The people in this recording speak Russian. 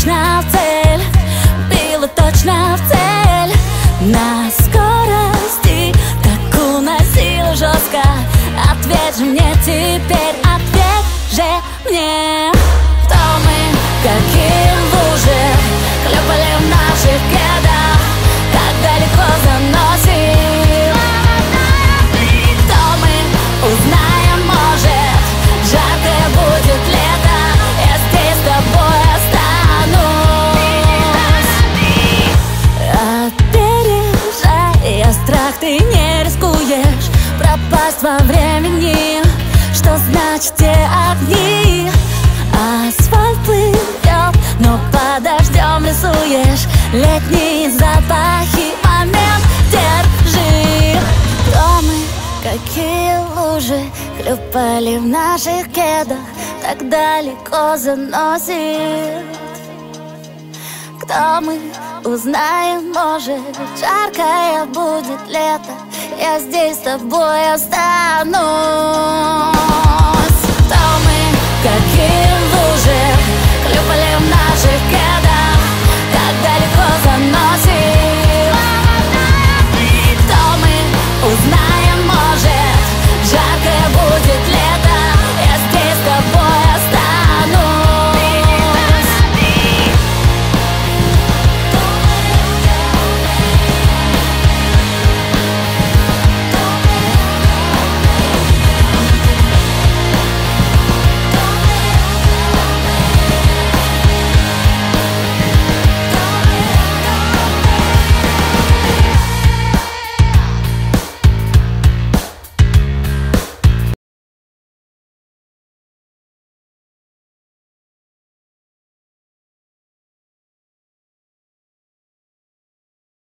точно в цель, била точно в цель. На скорости так уносила жестко. Ответь же мне теперь, ответь же мне. Кто мы, какие лужи хлюпали в наших кедах, так далеко заносит. Кто мы, узнаем, может, жаркое будет лето, я здесь с тобой останусь. Опережая страх, ты не рискуешь пропасть во времени. Что значит те огни? Асфальт плывет, но под дождем рисуешь летние запахи. Момент, держи. Кто мы, какие лужи хлюпали в наших кедах, так далеко заносит. Кто мы, узнаем, может, жаркое будет лето, я здесь с тобой останусь. Кто мы, какие